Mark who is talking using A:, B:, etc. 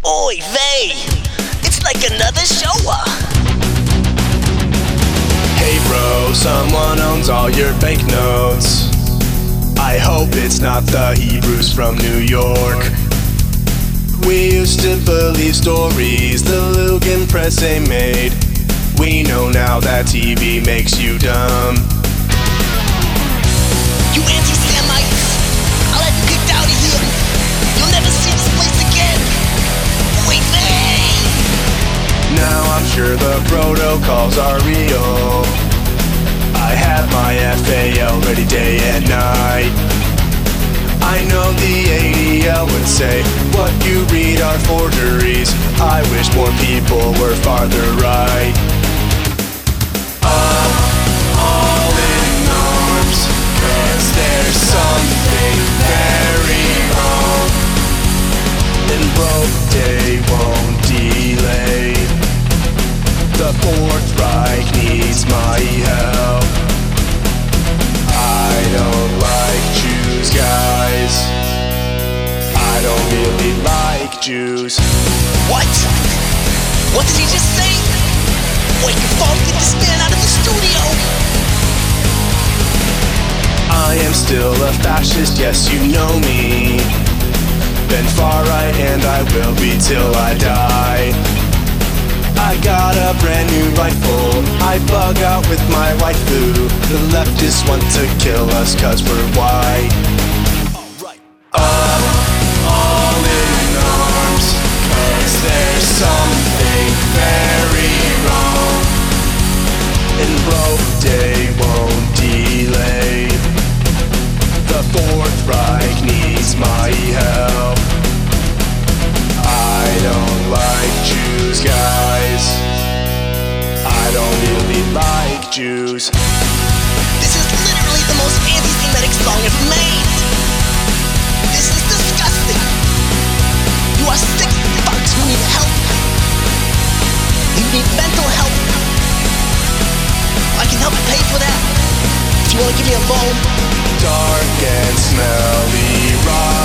A: Oy vey, it's like another shower.
B: Hey bro, someone owns all your banknotes. I hope it's not the Hebrews from New York. We used to believe stories the Lugan Press made. We know now that TV makes you dumb.
A: You anti-Semites, I'll have you kicked out of here. You'll never see this place again. Oy vey.
B: Now I'm sure the protocols are real. I have my FAL ready day and night. I know the ADL would say what you read are forgeries. I wish more people were farther right. Up, all in arms, 'cause there's something very wrong. And Broke Day won't delay. The Fourth Reich needs my help. I don't like Jews, guys. I don't really like Jews.
A: What? What did he just say? Boy, you can't get this man out of the studio.
B: I am still a fascist, yes, you know me. Been far right and I will be till I die. I got a brand new rifle, I bug out with my waifu. The leftists want to kill us 'cause we're white. Up, all in arms, 'cause there's something very wrong. And Broke Day won't delay. The Fourth Reich needs my help. I don't like Jews, guys. I don't really like Jews.
A: This is literally the most anti-Semitic song ever made. This is disgusting. You are sick fucks who need help. You need mental help. I can help you pay for that. If you want to give me a loan.
B: Dark and smelly rock.